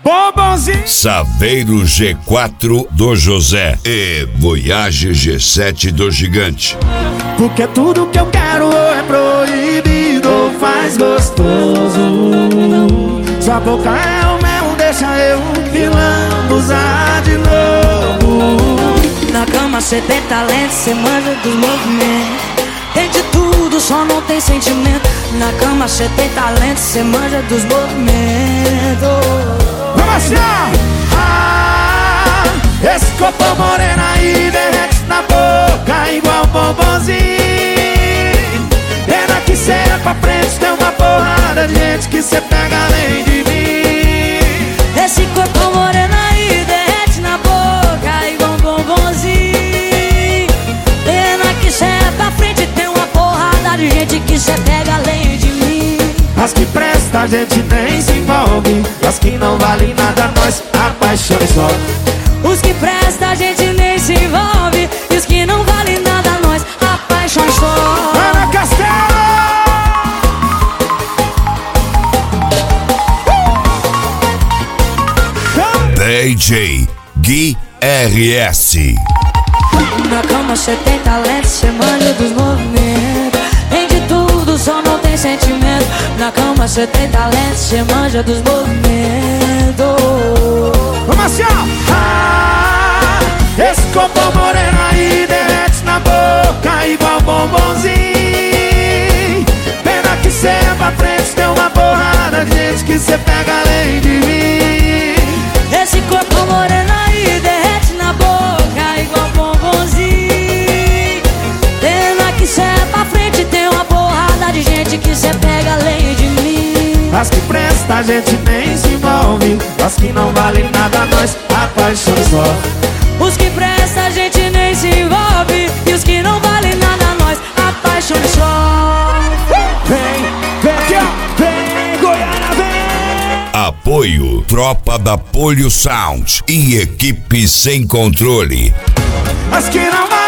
Bombonzinho. Saveiro G4 do José e Voyage G7 do Gigante. Porque tudo que eu quero é proibido ou faz gostoso. Sua boca é o mel, deixa eu pilando, usar de novo. Na cama cê tem talento, cê manja dos movimentos. Tem de tudo, só não tem sentimento. Na cama cê tem talento, cê manja dos movimentos. Vamos achar! Esse copo moreno aí derrete na boca igual bombonzinho. Pena que cê é pra frente, tem uma porrada de gente que cê pega além de mim. Esse corpo moreno aí derrete na boca igual bombonzinho. Pena que cê é pra frente, tem uma porrada de gente que cê pega além de mim. As que presta a gente nem se envolve, as que não valem nada nós apaixonamos só. Os que presta a gente nem se envolve, e os que não valem nada nós apaixonamos só. Ana Castelo! DJ Gui RS. Na cama cê tem talento, cê manja dos movimentos. Tem de tudo, só não tem sentimento. Na cama cê tem talento, cê manja dos movimentos. Vamos assim, ó! Esse copo moreno aí derrete na boca igual bombonzinho. Pena que cê é pra frente, tem uma porrada de gente que cê pega além de mim. Esse corpo moreno aí derrete na boca igual bombonzinho. Pena que cê é pra frente, tem uma porrada de gente que cê pega além de mim. As que presta a gente nem se envolve, as que não valem nada nós apaixonamos só. Os que presta a gente nem se envolve, e os que não valem nada nós apaixonamos só. Vem, aqui ó, vem, Goiânia, vem! Apoio Tropa da Polio Sound e Equipe Sem Controle. As que não valem